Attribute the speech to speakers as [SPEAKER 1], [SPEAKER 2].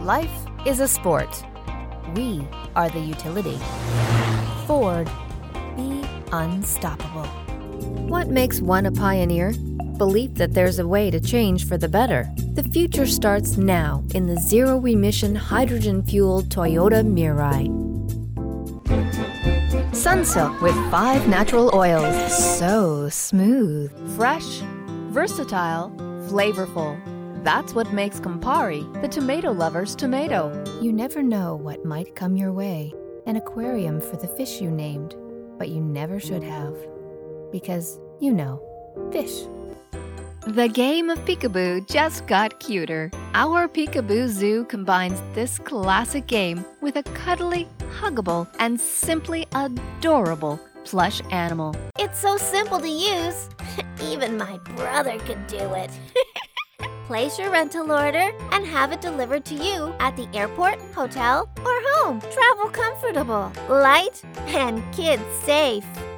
[SPEAKER 1] Life is a sport. We are the utility. Ford. Be unstoppable. What makes one a pioneer? Belief that there's a way to change for the better. The future starts now in the zero-emission hydrogen-fueled Toyota Mirai. Sunsilk with 5 natural oils. So smooth. Fresh, versatile, flavorful. That's what makes Campari the tomato lover's tomato. You never know what might come your way. An aquarium for the fish you named, but you never should have. Because, you know, fish. The game of peekaboo just got cuter. Our Peekaboo Zoo combines this classic game with a cuddly, huggable, and simply adorable plush animal.
[SPEAKER 2] It's so simple to use. Even my brother could do it. Place your rental order and have it delivered to you at the airport, hotel, or home. Travel comfortable, light, and kids safe.